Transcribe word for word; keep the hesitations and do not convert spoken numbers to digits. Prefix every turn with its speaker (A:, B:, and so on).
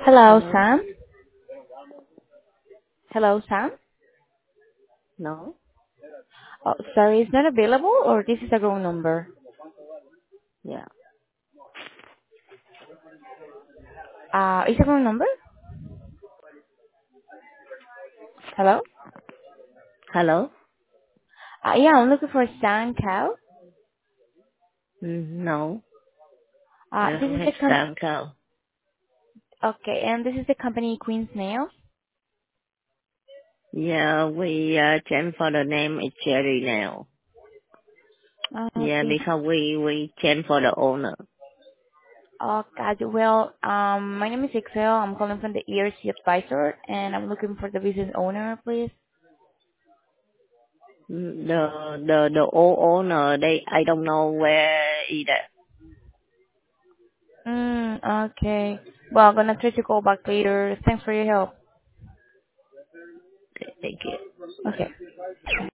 A: Hello,
B: Hello?
A: Sam. Hello, Sam.
B: No?
A: Oh, sorry, is not available or this is a wrong number?
B: Yeah.
A: Uh, is a wrong number? Hello?
B: Hello?
A: Uh, yeah, I'm looking for Sam Cow.
B: Mm, no.
A: Uh,
B: I
A: this
B: don't
A: is
B: have
A: the com-
B: sound call.
A: okay, and this is the company Queen's Nail.
B: Yeah, we uh, changed for the name is Cherry now.
A: Uh,
B: Yeah,
A: okay.
B: because we we changed for the owner.
A: Oh, God. Well, um, my name is Excel. I'm calling from the E R C advisor, and I'm looking for the business owner, please.
B: Mm, The the the old owner, they I don't know where either.
A: Mm, okay. Well, I'm gonna try to call back later. Thanks for your help.
B: Thank you.
A: Okay.